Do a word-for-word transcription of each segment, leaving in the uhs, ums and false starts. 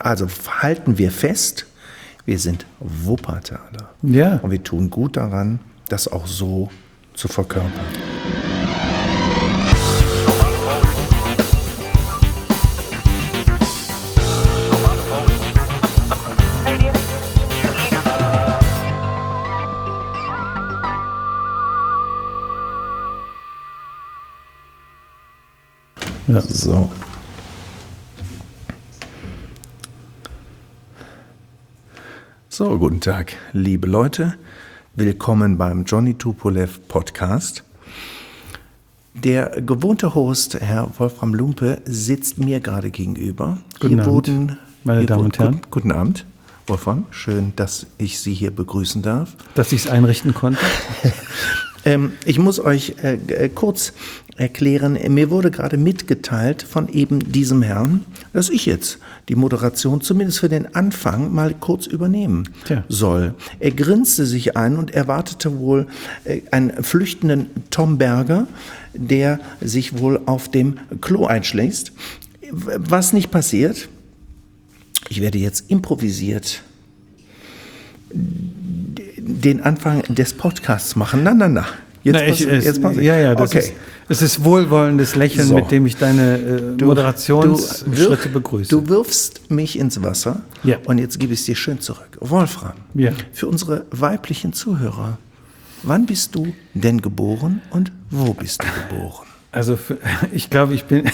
Also halten wir fest, wir sind Wuppertaler. Ja. Und wir tun gut daran, das auch so zu verkörpern. Ja. So. So, guten Tag, liebe Leute. Willkommen beim Johnny Tupolev Podcast. Der gewohnte Host, Herr Wolfram Lumpe, sitzt mir gerade gegenüber. Guten Hier Abend, wurden, meine hier Damen wurden, und Herren. Guten, guten Abend, Wolfram. Schön, dass ich Sie hier begrüßen darf. Dass ich es einrichten konnte. Ähm, ich muss euch äh, äh, kurz erklären, mir wurde gerade mitgeteilt von eben diesem Herrn, dass ich jetzt die Moderation zumindest für den Anfang mal kurz übernehmen Tja. soll. Er grinste sich ein und erwartete wohl äh, einen flüchtenden Tom Berger, der sich wohl auf dem Klo einschlägt. Was nicht passiert, ich werde jetzt improvisiert den Anfang des Podcasts machen. Na, na, na. Jetzt Na, ich, pass, es, jetzt pass ich. ja, ja, das okay. ist, es ist wohlwollendes Lächeln, So. mit dem ich deine äh, Du- Moderationsschritte du, begrüße. Du wirfst mich ins Wasser Ja. und jetzt gebe ich es dir schön zurück. Wolfram, Ja. für unsere weiblichen Zuhörer, wann bist du denn geboren und wo bist du geboren? Also für, ich glaube, ich bin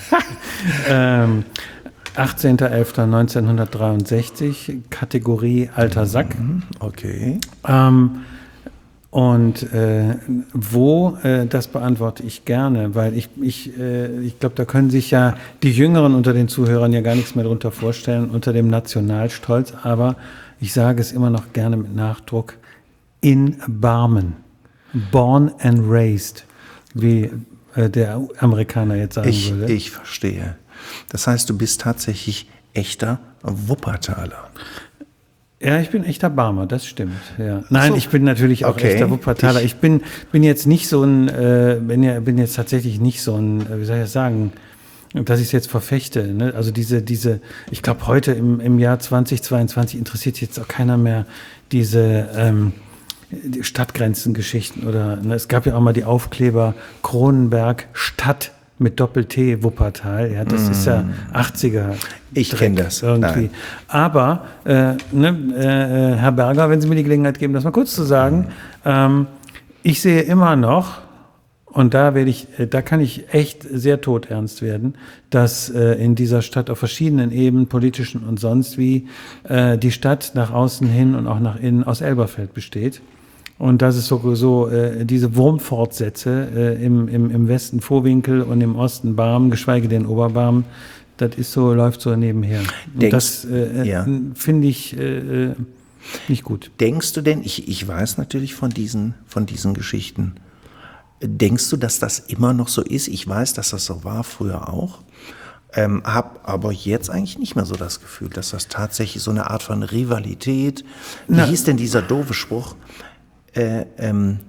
ähm, achtzehnter elfter neunzehnhundertdreiundsechzig, Kategorie alter Sack. Okay. Ähm, und äh, wo, äh, das beantworte ich gerne, weil ich, ich, äh, ich glaube, da können sich ja die Jüngeren unter den Zuhörern ja gar nichts mehr drunter vorstellen, unter dem Nationalstolz, aber ich sage es immer noch gerne mit Nachdruck, in Barmen. Born and raised, wie äh, der Amerikaner jetzt sagen Ich, würde. ich verstehe. Das heißt, du bist tatsächlich echter Wuppertaler. Ja, ich bin echter Barmer, das stimmt. Ja. Nein, So. ich bin natürlich auch Okay. echter Wuppertaler. Ich- Ich, bin, bin jetzt nicht so ein, äh, bin, ja, bin jetzt tatsächlich nicht so ein, äh, wie soll ich das sagen, dass ich es jetzt verfechte. Ne? Also diese, diese, ich glaube heute im, im Jahr zweitausendzweiundzwanzig interessiert jetzt auch keiner mehr diese ähm, die Stadtgrenzengeschichten oder ne? Es gab ja auch mal die Aufkleber Kronenberg Stadt mit Doppel-T Wuppertal. Ja, das ist ja achtziger. Ich Dreck kenn das. irgendwie. Nein. Aber, äh, ne, äh, Herr Berger, wenn Sie mir die Gelegenheit geben, das mal kurz zu sagen, ähm, ich sehe immer noch, und da werde ich, äh, da kann ich echt sehr todernst werden, dass äh, in dieser Stadt auf verschiedenen Ebenen, politischen und sonst wie, äh, die Stadt nach außen hin und auch nach innen aus Elberfeld besteht. Und dass es so, so äh, diese Wurmfortsätze äh, im, im, im Westen Vohwinkel und im Osten Barmen, geschweige denn Oberbarmen, das ist so, läuft so nebenher. Und Denkst- das äh, ja. finde ich äh, nicht gut. Denkst du denn, ich, ich weiß natürlich von diesen, von diesen Geschichten, denkst du, dass das immer noch so ist? Ich weiß, dass das so war früher auch, ähm, habe aber jetzt eigentlich nicht mehr so das Gefühl, dass das tatsächlich so eine Art von Rivalität, wie Na. hieß denn dieser doofe Spruch, äh, ähm,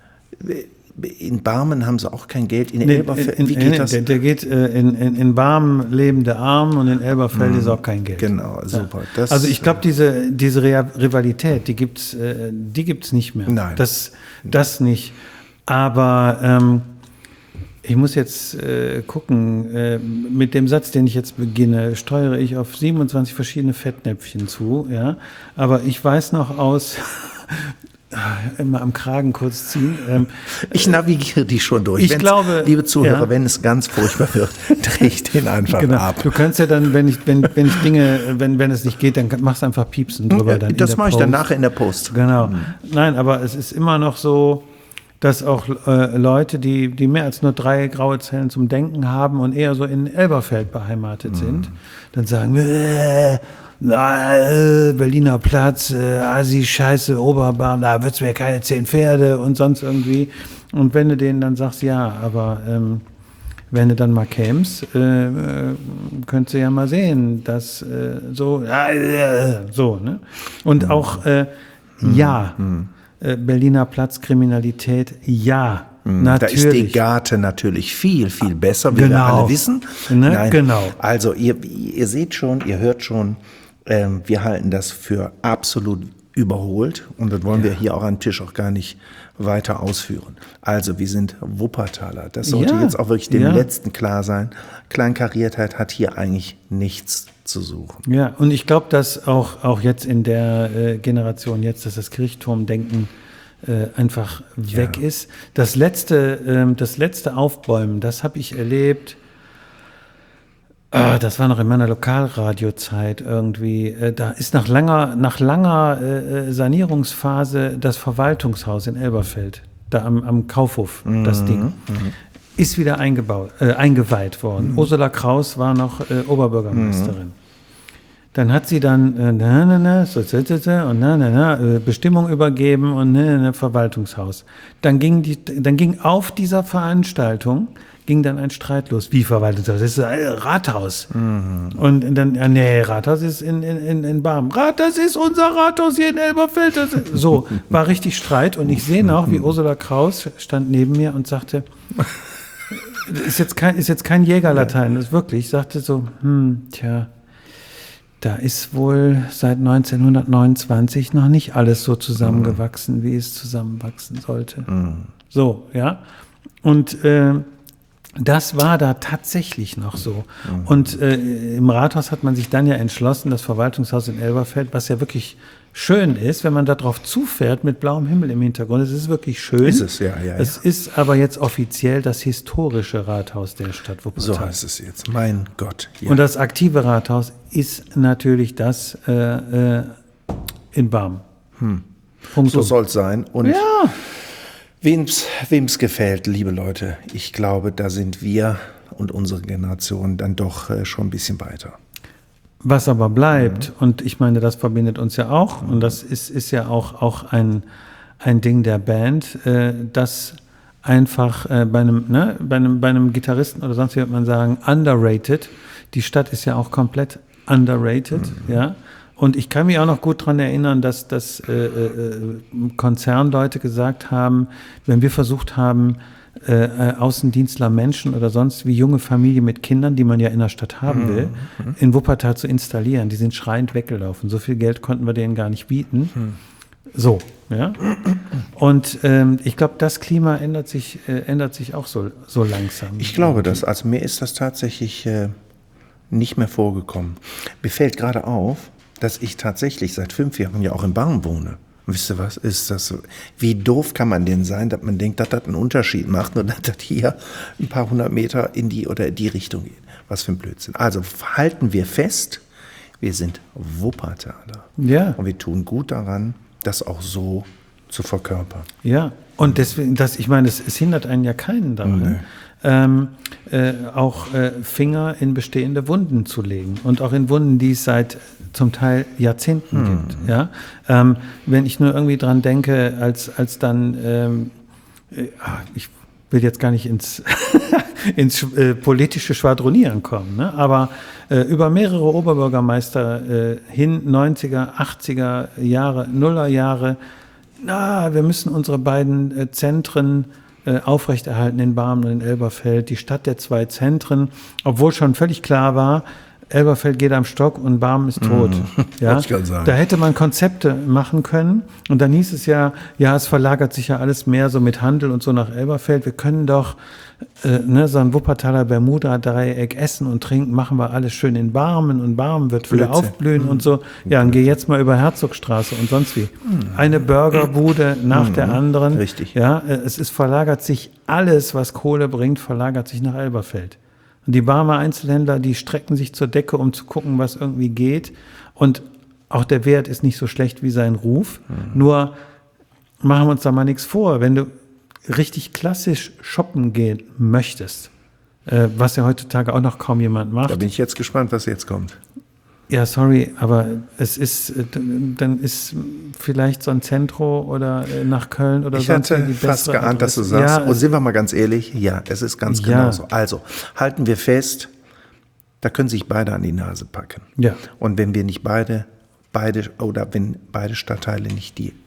in Barmen haben sie auch kein Geld, in Nee, Elberfeld, in, wie in, geht in, das? Der, der geht äh, in, in, in Barmen leben der Arm und in Elberfeld ist auch kein Geld. Genau, super. Das, Also ich glaube, diese, diese Rea- Rivalität, die gibt's, äh, die gibt's nicht mehr. Nein. Das, das nicht. Aber ähm, ich muss jetzt äh, gucken, äh, mit dem Satz, den ich jetzt beginne, steuere ich auf siebenundzwanzig verschiedene Fettnäpfchen zu. Ja? Aber ich weiß noch aus, immer am Kragen kurz ziehen. Ähm, Ich navigiere die schon durch. Ich Wenn's, glaube, liebe Zuhörer, ja. wenn es ganz furchtbar wird, drehe ich den einfach Genau. ab. Du kannst ja dann, wenn ich, wenn, wenn ich Dinge, wenn, wenn es nicht geht, dann machst du einfach piepsen drüber. Dann in das der mache ich dann Post. nachher in der Post. Genau. Nein, aber es ist immer noch so, dass auch äh, Leute, die, die mehr als nur drei graue Zellen zum Denken haben und eher so in Elberfeld beheimatet sind, dann sagen, äh, na, äh, Berliner Platz, äh, Asi, Scheiße, Oberbarm, da wird's mir keine zehn Pferde und sonst irgendwie. Und wenn du denen dann sagst, ja, aber ähm, wenn du dann mal kämst, äh, äh, könntest du ja mal sehen, dass äh, so, äh, so, ne? Und auch, äh, ja, äh, Berliner Platz, Kriminalität, ja. Da ist die natürlich. Garte natürlich viel, viel besser, wie wir Genau. alle wissen. Ne? Nein. Genau. Also ihr, ihr seht schon, ihr hört schon, ähm, wir halten das für absolut überholt und das wollen wir hier auch am Tisch auch gar nicht weiter ausführen. Also wir sind Wuppertaler. Das sollte Ja, jetzt auch wirklich dem ja. Letzten klar sein. Kleinkariertheit hat hier eigentlich nichts zu suchen. Ja, und ich glaube, dass auch, auch jetzt in der äh, Generation jetzt, dass das Kirchturmdenken äh, einfach weg ist. Das letzte, ähm, das letzte Aufbäumen, das habe ich erlebt. Ah, das war noch in meiner Lokalradiozeit irgendwie. Äh, da ist nach langer, nach langer äh, Sanierungsphase das Verwaltungshaus in Elberfeld, da am, am Kaufhof, das Ding, ist wieder eingebaut, äh, eingeweiht worden. Ursula Kraus war noch äh, Oberbürgermeisterin. Dann hat sie dann äh, na, na, na, so, so, so, so, und na, na, na, äh, Bestimmung übergeben und na, na, na, Verwaltungshaus. Dann ging, die, dann ging auf dieser Veranstaltung ging dann ein Streit los. Wie Verwaltungshaus? Das ist ein Rathaus. Mhm. Und dann, ja, nee, Rathaus ist in, in, in Barmen. Rat, das ist unser Rathaus hier in Elberfeld. Das ist, so, war richtig Streit. Und ich sehe noch, wie Ursula Kraus stand neben mir und sagte, ist jetzt kein, ist jetzt kein Jägerlatein, das ist wirklich, sagte so, hm, tja, da ist wohl seit neunzehnhundertneunundzwanzig noch nicht alles so zusammengewachsen, wie es zusammenwachsen sollte. Mhm. So, ja. Und äh, das war da tatsächlich noch so. Mhm. Und äh, im Rathaus hat man sich dann ja entschlossen, das Verwaltungshaus in Elberfeld, was ja wirklich schön ist, wenn man da drauf zufährt mit blauem Himmel im Hintergrund. Es ist wirklich schön. Ist es, ja, ja. Es ja. ist aber jetzt offiziell das historische Rathaus der Stadt Wuppertal. So heißt es jetzt. Mein Gott. Ja. Und das aktive Rathaus ist natürlich das äh, äh, in Barmen. Hm. So soll es sein. Und ja. wem's, wem's gefällt, liebe Leute, ich glaube, da sind wir und unsere Generation dann doch äh, schon ein bisschen weiter. Was aber bleibt, mhm. und ich meine, das verbindet uns ja auch, mhm. und das ist, ist ja auch, auch ein, ein Ding der Band, äh, dass einfach äh, bei, einem, ne, bei, einem, bei einem Gitarristen oder sonst wie würde man sagen, underrated, die Stadt ist ja auch komplett underrated, mhm. ja. Und ich kann mich auch noch gut daran erinnern, dass, dass äh, äh, Konzernleute gesagt haben, wenn wir versucht haben, Äh, Außendienstler Menschen oder sonst wie junge Familie mit Kindern, die man ja in der Stadt haben will, mhm. in Wuppertal zu installieren. Die sind schreiend weggelaufen. So viel Geld konnten wir denen gar nicht bieten. Mhm. So, ja. Und ähm, ich glaube, das Klima ändert sich, äh, ändert sich auch so, so langsam. Ich glaube das. Also mir ist das tatsächlich äh, nicht mehr vorgekommen. Mir fällt gerade auf, dass ich tatsächlich seit fünf Jahren ja auch in Barmen wohne. Wisst ihr was, ist das so? Wie doof kann man denn sein, dass man denkt, dass das einen Unterschied macht und dass das hier ein paar hundert Meter in die oder die Richtung geht. Was für ein Blödsinn. Also halten wir fest, wir sind Wuppertaler. Ja. Und wir tun gut daran, das auch so zu verkörpern. Ja, und deswegen, das, ich meine, es, es hindert einen ja keinen daran, nee. ähm, äh, auch äh, Finger in bestehende Wunden zu legen. Und auch in Wunden, die es seit zum Teil Jahrzehnten hm. gibt. Ja? Ähm, wenn ich nur irgendwie dran denke, als, als dann, ähm, äh, ich will jetzt gar nicht ins, ins äh, politische Schwadronieren kommen, ne? aber äh, über mehrere Oberbürgermeister äh, hin, neunziger, achtziger Jahre, Nullerjahre, na, wir müssen unsere beiden äh, Zentren äh, aufrechterhalten in Barmen und in Elberfeld, die Stadt der zwei Zentren, obwohl schon völlig klar war, Elberfeld geht am Stock und Barmen ist tot. Mhm. Ja? Ich sagen. Da hätte man Konzepte machen können und dann hieß es ja, ja, es verlagert sich ja alles mehr so mit Handel und so nach Elberfeld. Wir können doch äh, ne, so ein Wuppertaler Bermuda-Dreieck essen und trinken, machen wir alles schön in Barmen und Barmen wird wieder Blödsinn. aufblühen mhm. und so. Ja, und geh jetzt mal über Herzogstraße und sonst wie. Mhm. Eine Burgerbude nach mhm. der anderen. Richtig. Ja, es ist verlagert sich alles, was Kohle bringt, verlagert sich nach Elberfeld. Und die Barmer Einzelhändler, die strecken sich zur Decke, um zu gucken, was irgendwie geht. Und auch der Wert ist nicht so schlecht wie sein Ruf. Mhm. Nur machen wir uns da mal nichts vor. Wenn du richtig klassisch shoppen gehen möchtest, äh, was ja heutzutage auch noch kaum jemand macht. Da bin ich jetzt gespannt, was jetzt kommt. Ja, sorry, aber es ist, dann ist vielleicht so ein Zentro oder nach Köln oder ich sonst hatte die fast geahnt, Adresse. dass du sagst, ja, und sind wir mal ganz ehrlich, ja, es ist ganz ja. genauso. Also, halten wir fest, da können sich beide an die Nase packen. Ja. Und wenn wir nicht beide, beide, oder wenn beide Stadtteile nicht die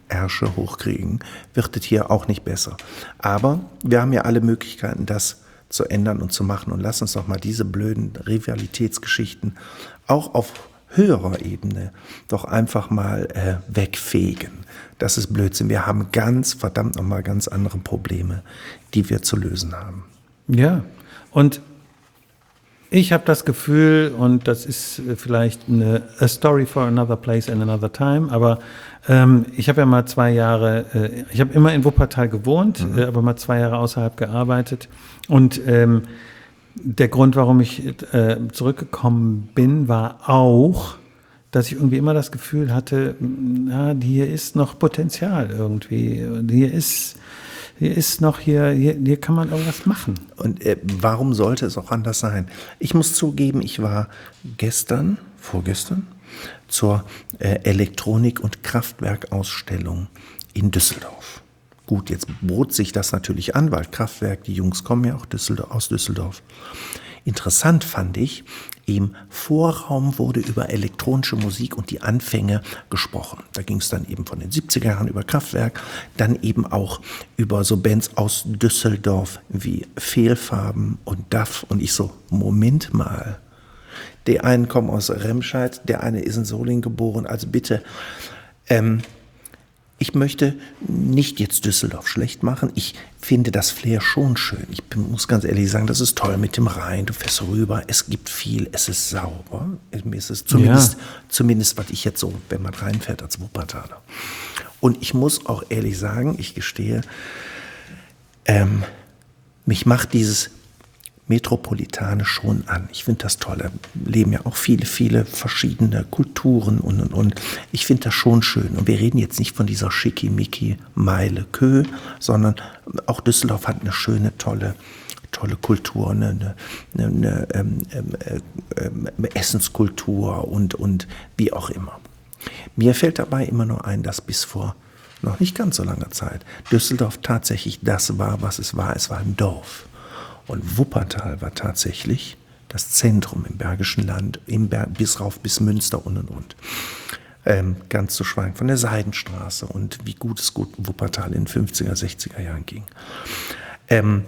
Ärsche hochkriegen, wird es hier auch nicht besser. Aber wir haben ja alle Möglichkeiten, das zu ändern und zu machen. Und lass uns doch mal diese blöden Rivalitätsgeschichten auch auf höherer Ebene doch einfach mal äh, wegfegen. Das ist Blödsinn. Wir haben ganz, verdammt nochmal ganz andere Probleme, die wir zu lösen haben. Ja, und ich habe das Gefühl, und das ist vielleicht eine a story for another place and another time, aber ähm, ich habe ja mal zwei Jahre, äh, ich habe immer in Wuppertal gewohnt, mhm. äh, aber mal zwei Jahre außerhalb gearbeitet. Und ähm, der Grund, warum ich äh, zurückgekommen bin, war auch, dass ich irgendwie immer das Gefühl hatte, na, hier ist noch Potenzial irgendwie. Hier ist, hier ist noch, hier, hier, hier kann man irgendwas machen. Und äh, warum sollte es auch anders sein? Ich muss zugeben, ich war gestern, vorgestern, zur äh, Elektronik- und Kraftwerkausstellung in Düsseldorf. Gut, jetzt bot sich das natürlich an, weil Kraftwerk, die Jungs kommen ja auch Düsseldorf, aus Düsseldorf. Interessant fand ich, im Vorraum wurde über elektronische Musik und die Anfänge gesprochen. Da ging es dann eben von den siebziger Jahren über Kraftwerk, dann eben auch über so Bands aus Düsseldorf wie Fehlfarben und D A F. Und ich so, Moment mal, die einen kommen aus Remscheid, der eine ist in Solingen geboren, also bitte, ähm, ich möchte nicht jetzt Düsseldorf schlecht machen. Ich finde das Flair schon schön. Ich muss ganz ehrlich sagen, das ist toll mit dem Rhein. Du fährst rüber, es gibt viel, es ist sauber. Es ist zumindest, ja. zumindest, was ich jetzt so, wenn man reinfährt als Wuppertaler. Und ich muss auch ehrlich sagen, ich gestehe, ähm, mich macht dieses Metropolitane schon an. Ich finde das toll. Da leben ja auch viele, viele verschiedene Kulturen und, und, und. Ich finde das schon schön. Und wir reden jetzt nicht von dieser Schickimicki-Meile Kö, sondern auch Düsseldorf hat eine schöne, tolle, tolle Kultur, eine, eine, eine, eine ähm, ähm, ähm, Essenskultur und, und wie auch immer. Mir fällt dabei immer nur ein, dass bis vor noch nicht ganz so langer Zeit Düsseldorf tatsächlich das war, was es war. Es war ein Dorf. Und Wuppertal war tatsächlich das Zentrum im Bergischen Land, im Ber- bis rauf bis Münster und und und. Ähm, ganz zu schweigen von der Seidenstraße und wie gut es gut Wuppertal in den fünfziger, sechziger Jahren ging. Ähm,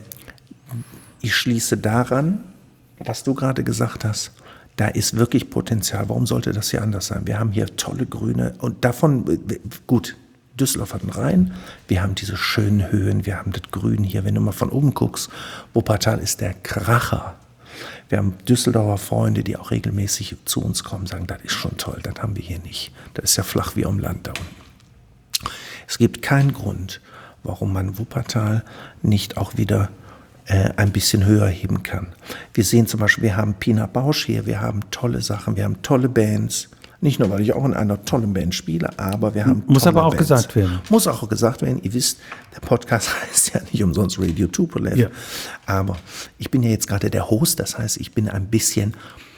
ich schließe daran, was du gerade gesagt hast, da ist wirklich Potenzial. Warum sollte das hier anders sein? Wir haben hier tolle Grüne und davon, gut, Düsseldorf hat einen Rhein, wir haben diese schönen Höhen, wir haben das Grün hier, wenn du mal von oben guckst, Wuppertal ist der Kracher. Wir haben Düsseldorfer Freunde, die auch regelmäßig zu uns kommen, sagen, das ist schon toll, das haben wir hier nicht. Das ist ja flach wie am Land da unten. Es gibt keinen Grund, warum man Wuppertal nicht auch wieder äh, ein bisschen höher heben kann. Wir sehen zum Beispiel, wir haben Pina Bausch hier, wir haben tolle Sachen, wir haben tolle Bands. Nicht nur, weil ich auch in einer tollen Band spiele, aber wir haben Muss aber auch Bands. gesagt werden. Muss auch gesagt werden. Ihr wisst, der Podcast heißt ja nicht umsonst Radio Tupolev. Ja. Aber ich bin ja jetzt gerade der Host, das heißt, ich bin ein bisschen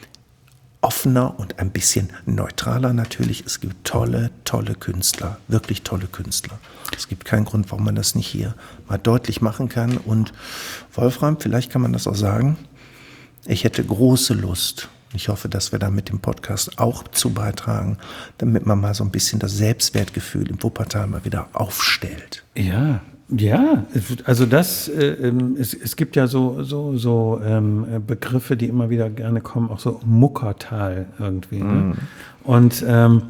offener und ein bisschen neutraler natürlich. Es gibt tolle, tolle Künstler, wirklich tolle Künstler. Es gibt keinen Grund, warum man das nicht hier mal deutlich machen kann. Und Wolfram, vielleicht kann man das auch sagen, ich hätte große Lust. Ich hoffe, dass wir da mit dem Podcast auch zu beitragen, damit man mal so ein bisschen das Selbstwertgefühl im Wuppertal mal wieder aufstellt. Ja, ja, also das, äh, es, es gibt ja so, so, so ähm, Begriffe, die immer wieder gerne kommen, auch so Muckertal irgendwie. Ne? Mm. Und ähm,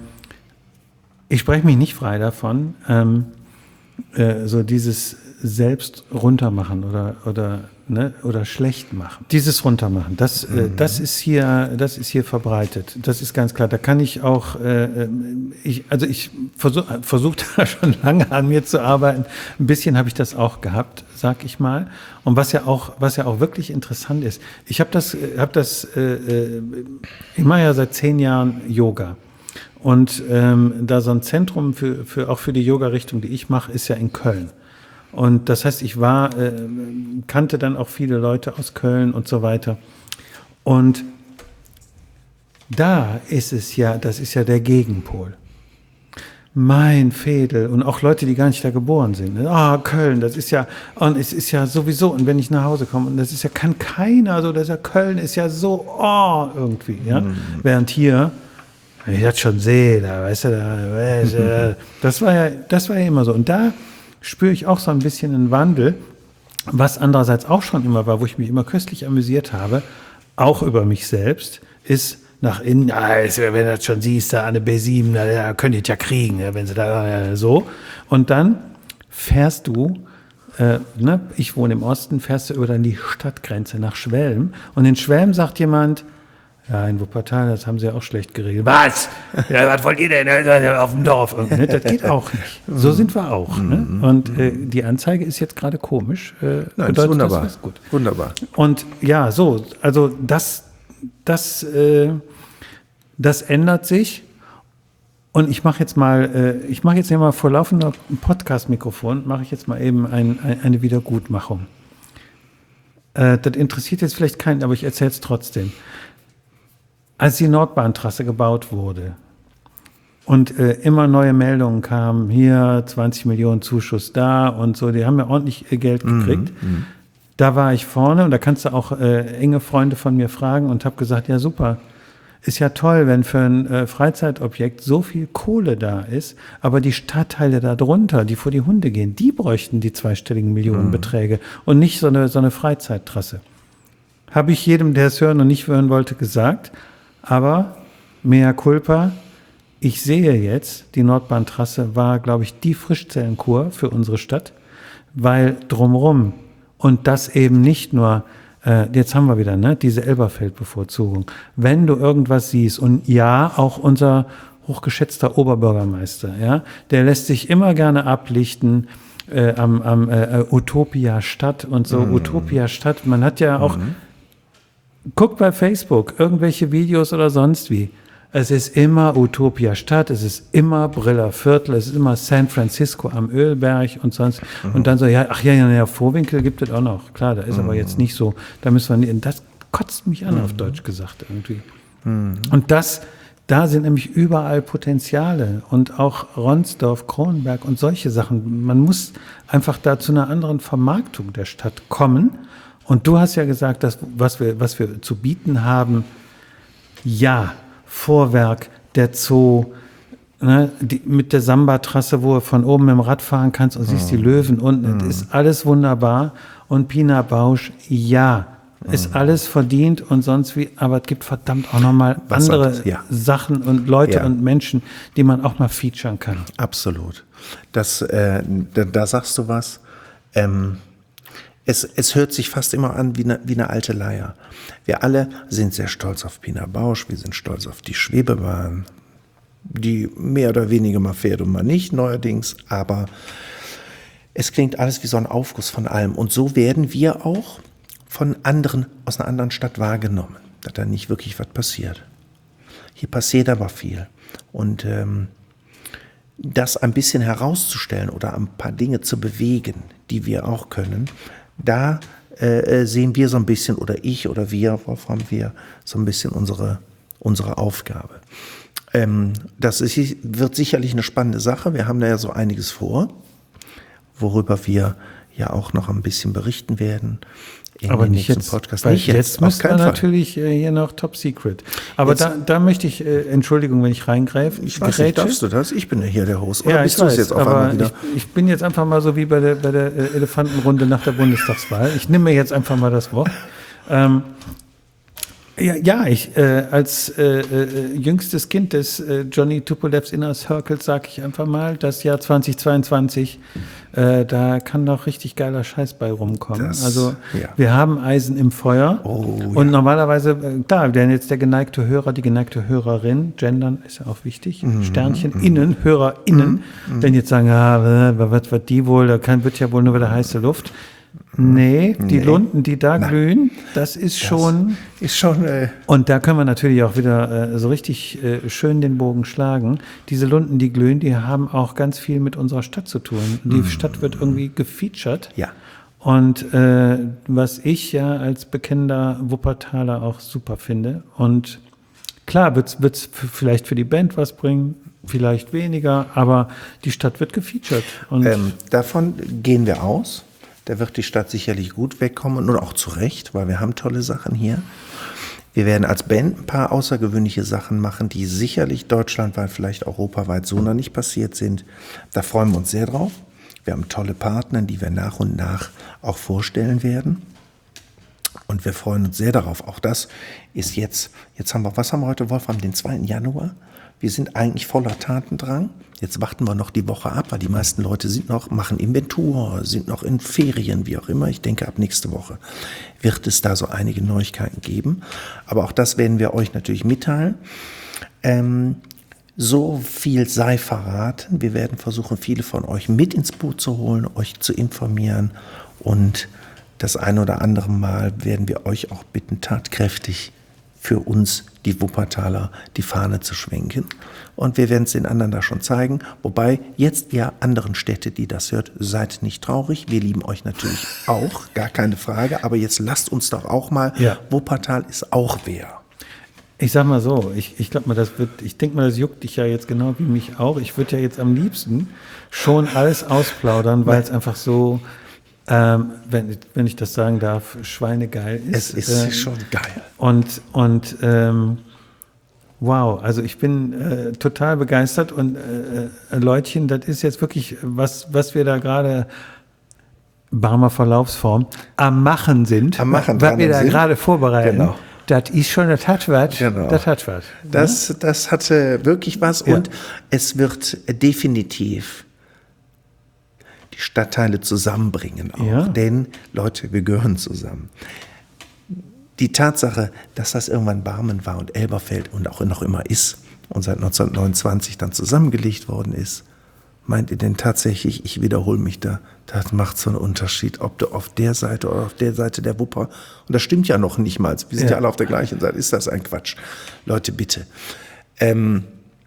ich spreche mich nicht frei davon, ähm, äh, so dieses selbst runtermachen oder, oder Ne, oder schlecht machen. Dieses Runtermachen, das, mhm. äh, das ist hier, das ist hier verbreitet. Das ist ganz klar. Da kann ich auch, äh, ich, also ich versuche versuch da schon lange an mir zu arbeiten. Ein bisschen habe ich das auch gehabt, sag ich mal. Und was ja auch, was ja auch wirklich interessant ist, ich habe das, habe das, äh, ich mache ja seit zehn Jahren Yoga. Und ähm, da so ein Zentrum für, für auch für die Yoga-Richtung, die ich mache, ist ja in Köln. Und das heißt, ich war, äh, kannte dann auch viele Leute aus Köln und so weiter. Und da ist es ja, das ist ja der Gegenpol. Mein Veedel und auch Leute, die gar nicht da geboren sind. Ah, Köln, das ist ja, und es ist ja sowieso, und wenn ich nach Hause komme, und das ist ja, kann keiner, so, das ist ja, Köln ist ja so, oh, irgendwie, ja. Mhm. Während hier, wenn ich das schon sehe, da, weißt du, da, weißt du, das war ja, das war ja immer so. Und da spüre ich auch so ein bisschen einen Wandel, was andererseits auch schon immer war, wo ich mich immer köstlich amüsiert habe, auch über mich selbst, ist nach innen, also, wenn du das schon siehst, da eine B sieben, da, da könnt ihr es ja kriegen, wenn sie da so. Und dann fährst du, äh, ne, ich wohne im Osten, fährst du über dann die Stadtgrenze nach Schwelm. Und in Schwelm sagt jemand, ja, in Wuppertal, das haben sie ja auch schlecht geregelt. Was? Ja, was wollt ihr denn auf dem Dorf? Ne? Das geht auch nicht. So sind wir auch. Ne? Und äh, die Anzeige ist jetzt gerade komisch. Äh, Nein, ist wunderbar. Das ist gut. Wunderbar. Und ja, so, also das, das, äh, das ändert sich. Und ich mache jetzt mal, äh, ich mache jetzt hier mal vor laufender Podcast-Mikrofon, mache ich jetzt mal eben ein, ein, eine Wiedergutmachung. Äh, das interessiert jetzt vielleicht keinen, aber ich erzähle es trotzdem. Als die Nordbahntrasse gebaut wurde und äh, immer neue Meldungen kamen, hier zwanzig Millionen Zuschuss da und so, die haben ja ordentlich äh, Geld gekriegt. Mhm, da war ich vorne und da kannst du auch äh, enge Freunde von mir fragen und habe gesagt, ja super, ist ja toll, wenn für ein äh, Freizeitobjekt so viel Kohle da ist, aber die Stadtteile da drunter, die vor die Hunde gehen, die bräuchten die zweistelligen Millionenbeträge mhm. und nicht so eine, so eine Freizeittrasse. Habe ich jedem, der es hören und nicht hören wollte, gesagt. Aber, mea culpa, ich sehe jetzt, die Nordbahntrasse war, glaube ich, die Frischzellenkur für unsere Stadt, weil drumrum und das eben nicht nur, äh, jetzt haben wir wieder, ne, diese Elberfeld-Bevorzugung. Wenn du irgendwas siehst und ja, auch unser hochgeschätzter Oberbürgermeister, ja, der lässt sich immer gerne ablichten, äh, am, am äh, Utopia Stadt und so, mm. Utopia Stadt, man hat ja auch, mm. guck bei Facebook, irgendwelche Videos oder sonst wie. Es ist immer Utopia Stadt, es ist immer Briller Viertel, es ist immer San Francisco am Ölberg und sonst. Mhm. Und dann so, ja, ach ja, ja, ja, Vorwinkel gibt es auch noch. Klar, da ist mhm. aber jetzt nicht so, da müssen wir nicht, das kotzt mich an, mhm. auf Deutsch gesagt irgendwie. Mhm. Und das, da sind nämlich überall Potenziale und auch Ronsdorf, Kronberg und solche Sachen. Man muss einfach da zu einer anderen Vermarktung der Stadt kommen. Und du hast ja gesagt, dass, was wir, was wir zu bieten haben, ja, Vorwerk, der Zoo, ne, die, mit der Samba-Trasse, wo du von oben mit dem Rad fahren kannst und siehst mm. die Löwen unten, mm. das ist alles wunderbar. Und Pina Bausch, ja, mm. ist alles verdient und sonst wie, aber es gibt verdammt auch nochmal andere ja. Sachen und Leute ja. und Menschen, die man auch mal featuren kann. Absolut. Das, äh, da, da sagst du was. Ähm, Es, es hört sich fast immer an wie eine, wie eine alte Leier. Wir alle sind sehr stolz auf Pina Bausch, wir sind stolz auf die Schwebebahn, die mehr oder weniger mal fährt und mal nicht neuerdings, aber es klingt alles wie so ein Aufguss von allem. Und so werden wir auch von anderen, aus einer anderen Stadt wahrgenommen, dass da nicht wirklich was passiert. Hier passiert aber viel. Und ähm, das ein bisschen herauszustellen oder ein paar Dinge zu bewegen, die wir auch können, da äh, sehen wir so ein bisschen, oder ich oder wir, Wolfram, wir so ein bisschen unsere, unsere Aufgabe. Ähm, das ist, wird sicherlich eine spannende Sache. Wir haben da ja so einiges vor, worüber wir ja auch noch ein bisschen berichten werden. Aber nicht jetzt, Podcast. Weil nicht jetzt, jetzt müssen wir natürlich äh, hier noch Top Secret. Aber da, da möchte ich, äh, Entschuldigung, wenn ich reingreife. Ich weiß nicht, darfst du das? Ich bin ja hier der Host. Oder ja, bist ich weiß, jetzt auf aber einmal wieder? Ich, ich bin jetzt einfach mal so wie bei der, bei der äh, Elefantenrunde nach der Bundestagswahl. Ich nehme mir jetzt einfach mal das Wort. Ähm, ja, ja, ich äh, als äh, äh, jüngstes Kind des äh, Johnny Tupolevs Inner Circles sage ich einfach mal, das Jahr zwanzig-zweiundzwanzig, äh, da kann doch richtig geiler Scheiß bei rumkommen. Das, also ja. wir haben Eisen im Feuer oh, und ja. normalerweise, äh, klar, denn jetzt der geneigte Hörer, die geneigte Hörerin, gendern ist ja auch wichtig, mhm, Sternchen, mhm. innen, HörerInnen, mhm. wenn jetzt sagen, ah, was wird die wohl, da kann, wird ja wohl nur wieder heiße Luft. Nee, die nee. Lunden, die da Nein. glühen, das ist das schon... ist schon äh und da können wir natürlich auch wieder äh, so richtig äh, schön den Bogen schlagen. Diese Lunden, die glühen, die haben auch ganz viel mit unserer Stadt zu tun. Die mm. Stadt wird irgendwie gefeatured. Ja. Und äh, was ich ja als bekennender Wuppertaler auch super finde. Und klar, wird es vielleicht für die Band was bringen, vielleicht weniger, aber die Stadt wird gefeatured. Und ähm, davon gehen wir aus. Da wird die Stadt sicherlich gut wegkommen und auch zu Recht, weil wir haben tolle Sachen hier. Wir werden als Band ein paar außergewöhnliche Sachen machen, die sicherlich deutschlandweit, vielleicht europaweit so noch nicht passiert sind. Da freuen wir uns sehr drauf. Wir haben tolle Partner, die wir nach und nach auch vorstellen werden. Und wir freuen uns sehr darauf. Auch das ist jetzt, jetzt haben wir, was haben wir heute, Wolfram, den zweiten Januar? Wir sind eigentlich voller Tatendrang. Jetzt warten wir noch die Woche ab, weil die meisten Leute sind noch, machen Inventur, sind noch in Ferien, wie auch immer. Ich denke, ab nächste Woche wird es da so einige Neuigkeiten geben. Aber auch das werden wir euch natürlich mitteilen. Ähm, so viel sei verraten. Wir werden versuchen, viele von euch mit ins Boot zu holen, euch zu informieren. Und das ein oder andere Mal werden wir euch auch bitten, tatkräftig für uns, die Wuppertaler, die Fahne zu schwenken. Und wir werden es den anderen da schon zeigen. Wobei, jetzt ihr anderen Städte, die das hört, seid nicht traurig. Wir lieben euch natürlich auch, gar keine Frage. Aber jetzt lasst uns doch auch mal, ja. Wuppertal ist auch wer. Ich sag mal so, ich, ich glaube mal, das wird, ich denke mal, das juckt dich ja jetzt genau wie mich auch. Ich würde ja jetzt am liebsten schon alles ausplaudern, weil es einfach so, ähm, wenn, wenn ich das sagen darf, schweinegeil ist. Es ist ähm, schon geil. Und, und ähm, wow, also ich bin äh, total begeistert und äh, Leutchen, das ist jetzt wirklich, was, was wir da gerade, Barmer Verlaufsform, am Machen sind, Am Machen was wir da sind. gerade vorbereiten. Genau. Das ist schon, das hat was. Genau. Das hat was. Das, das hatte wirklich was Ja. und es wird definitiv die Stadtteile zusammenbringen auch. Ja. Denn, Leute, wir gehören zusammen. Die Tatsache, dass das irgendwann Barmen war und Elberfeld und auch noch immer ist und seit neunzehnhundertneunundzwanzig dann zusammengelegt worden ist, meint ihr denn tatsächlich, ich wiederhole mich da, das macht so einen Unterschied, ob du auf der Seite oder auf der Seite der Wupper, und das stimmt ja noch nicht mal, wir sind ja, Ja. alle auf der gleichen Seite, ist das ein Quatsch. Leute, bitte. Ähm,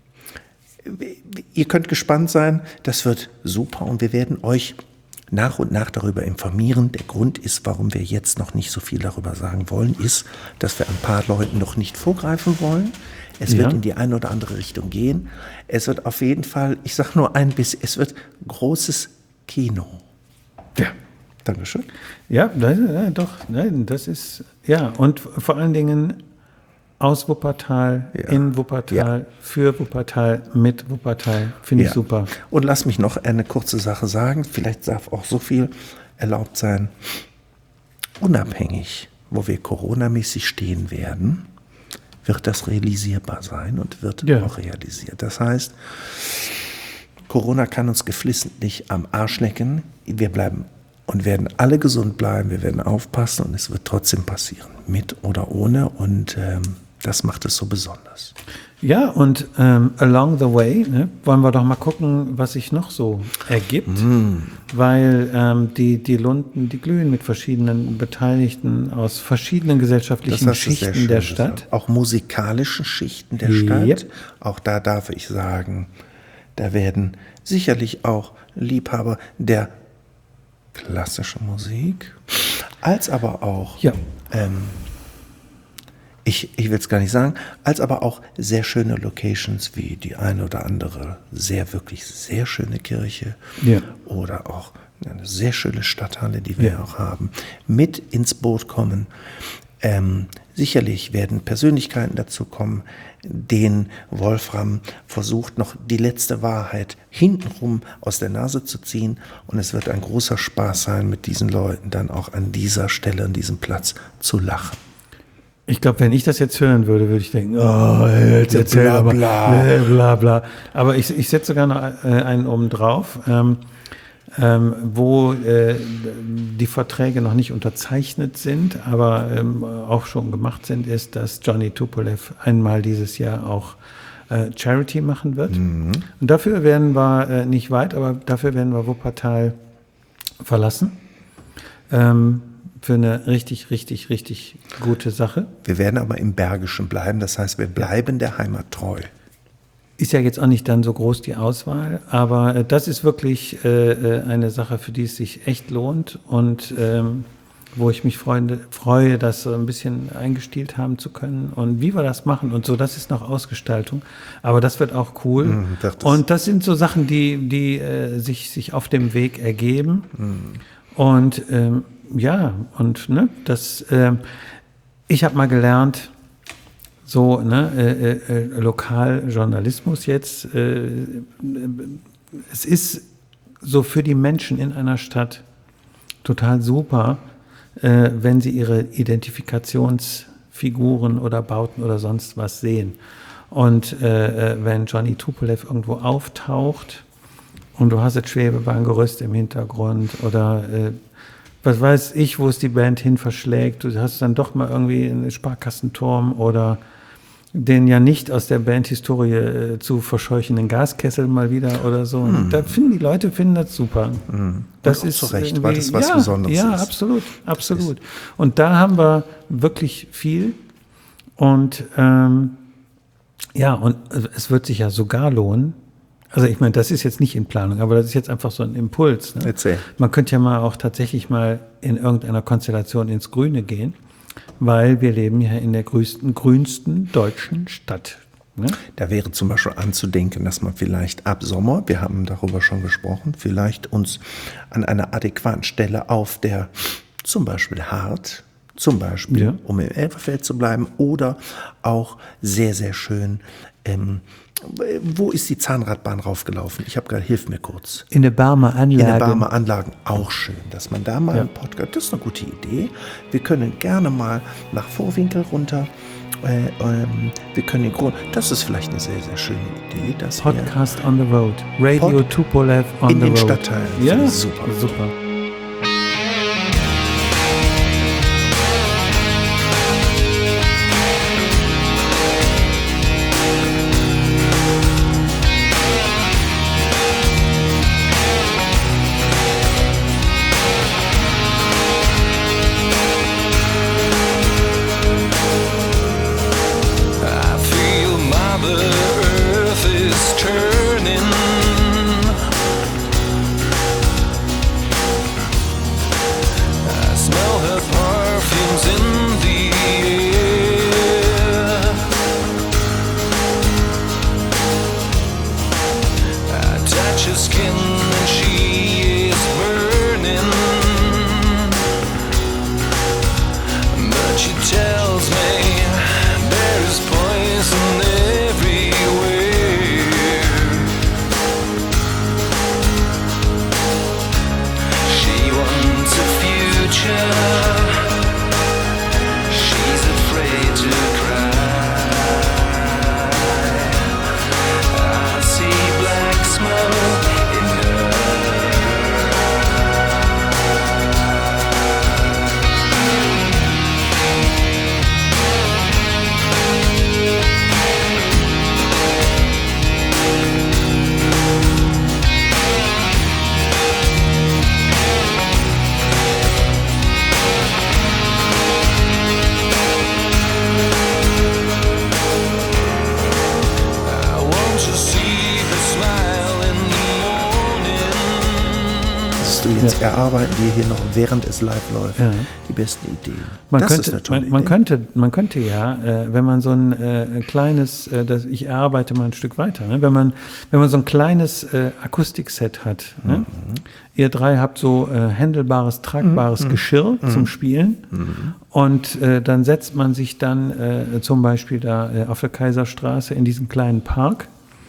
ihr könnt gespannt sein, das wird super und wir werden euch nach und nach darüber informieren. Der Grund ist, warum wir jetzt noch nicht so viel darüber sagen wollen, ist, dass wir ein paar Leuten noch nicht vorgreifen wollen. Es Ja. wird in die eine oder andere Richtung gehen. Es wird auf jeden Fall, ich sage nur ein bisschen, es wird großes Kino. Ja. Dankeschön. Ja, nein, nein, doch, nein, das ist, ja, und vor allen Dingen aus Wuppertal, Ja. in Wuppertal, für Wuppertal, mit Wuppertal, finde ich Ja. super. Und lass mich noch eine kurze Sache sagen, vielleicht darf auch so viel erlaubt sein. Unabhängig, wo wir coronamäßig stehen werden, wird das realisierbar sein und wird Ja. auch realisiert. Das heißt, Corona kann uns geflissentlich am Arsch lecken. Wir bleiben und werden alle gesund bleiben. Wir werden aufpassen und es wird trotzdem passieren, mit oder ohne. Und ähm, das macht es so besonders. Ja, und ähm, along the way, ne, wollen wir doch mal gucken, was sich noch so ergibt, weil ähm, die, die Lunden, die glühen mit verschiedenen Beteiligten aus verschiedenen gesellschaftlichen hast du sehr Schichten schön der gesagt. Stadt. Auch musikalischen Schichten der Yep. Stadt. Auch da darf ich sagen, da werden sicherlich auch Liebhaber der klassischen Musik, als aber auch, Ja. ähm, ich, ich will es gar nicht sagen, als aber auch sehr schöne Locations wie die eine oder andere sehr, wirklich sehr schöne Kirche Ja. oder auch eine sehr schöne Stadthalle, die wir Ja. auch haben, mit ins Boot kommen. Ähm, sicherlich werden Persönlichkeiten dazu kommen, denen Wolfram versucht, noch die letzte Wahrheit hintenrum aus der Nase zu ziehen. Und es wird ein großer Spaß sein, mit diesen Leuten dann auch an dieser Stelle, an diesem Platz zu lachen. Ich glaube, wenn ich das jetzt hören würde, würde ich denken, oh, jetzt erzähl Bla, aber, bla. äh, bla, bla. Aber ich, ich setze sogar noch äh, einen oben drauf, ähm, ähm, wo äh, die Verträge noch nicht unterzeichnet sind, aber ähm, auch schon gemacht sind, ist, dass Johnny Tupolev einmal dieses Jahr auch äh, Charity machen wird. Mhm. Und dafür werden wir äh, nicht weit, aber dafür werden wir Wuppertal verlassen. Ähm, für eine richtig, richtig, richtig gute Sache. Wir werden aber im Bergischen bleiben, das heißt, wir bleiben der Heimat treu. Ist ja jetzt auch nicht dann so groß die Auswahl, aber äh, das ist wirklich äh, äh, eine Sache, für die es sich echt lohnt und ähm, wo ich mich freue, freue, das so ein bisschen eingestielt haben zu können und wie wir das machen und so, das ist noch Ausgestaltung, aber das wird auch cool. Mm, das ist- Und das sind so Sachen, die, die äh, sich, sich auf dem Weg ergeben Mm. und ähm, ja, und ne, das, ähm, ich habe mal gelernt, so, ne, äh, äh, Lokaljournalismus jetzt, äh, es ist so für die Menschen in einer Stadt total super, äh, wenn sie ihre Identifikationsfiguren oder Bauten oder sonst was sehen. Und äh, wenn Johnny Tupolev irgendwo auftaucht und du hast das Schwebebahngerüst im Hintergrund oder äh, was weiß ich, wo es die Band hin verschlägt, du hast dann doch mal irgendwie einen Sparkassenturm oder den ja nicht aus der Bandhistorie äh, zu verscheuchenden Gaskessel mal wieder oder so. Hm. Da finden die Leute finden das super. Hm. Das Und ist zu Recht, weil das was ja, Besonderes ja, ist. Ja, absolut, absolut. Und da haben wir wirklich viel. Und ähm, ja, und es wird sich ja sogar lohnen. Also ich meine, das ist jetzt nicht in Planung, aber das ist jetzt einfach so ein Impuls. Ne? Erzähl. Man könnte ja mal auch tatsächlich mal in irgendeiner Konstellation ins Grüne gehen, weil wir leben ja in der größten, grünsten deutschen Stadt. Ne? Da wäre zum Beispiel anzudenken, dass man vielleicht ab Sommer, wir haben darüber schon gesprochen, vielleicht uns an einer adäquaten Stelle auf der zum Beispiel Hart, zum Beispiel, ja. um im Elferfeld zu bleiben, oder auch sehr, sehr schön, ähm, wo ist die Zahnradbahn raufgelaufen? Ich habe gerade, hilf mir kurz. In der Barmer Anlage. In der Barmer Anlagen, auch schön, dass man da mal ja. einen Podcast, das ist eine gute Idee. Wir können gerne mal nach Vorwinkel runter. Äh, ähm, wir können den Grund, das ist vielleicht eine sehr, sehr schöne Idee. Dass Podcast on the road. Radio Pod Tupolev on in the den road. Stadtteilen. Ja, super. super. Jetzt erarbeiten wir hier noch, während es live läuft, ja. die besten Ideen. Man das könnte, ist eine tolle man, man Idee. könnte, man könnte ja, äh, wenn man so ein äh, kleines, äh, das, ich erarbeite mal ein Stück weiter, ne? wenn man, wenn man so ein kleines äh, Akustikset hat, mhm. ne? Ihr drei habt so äh, händelbares, tragbares mhm. Geschirr mhm. zum Spielen mhm. und äh, dann setzt man sich dann äh, zum Beispiel da äh, auf der Kaiserstraße in diesem kleinen Park,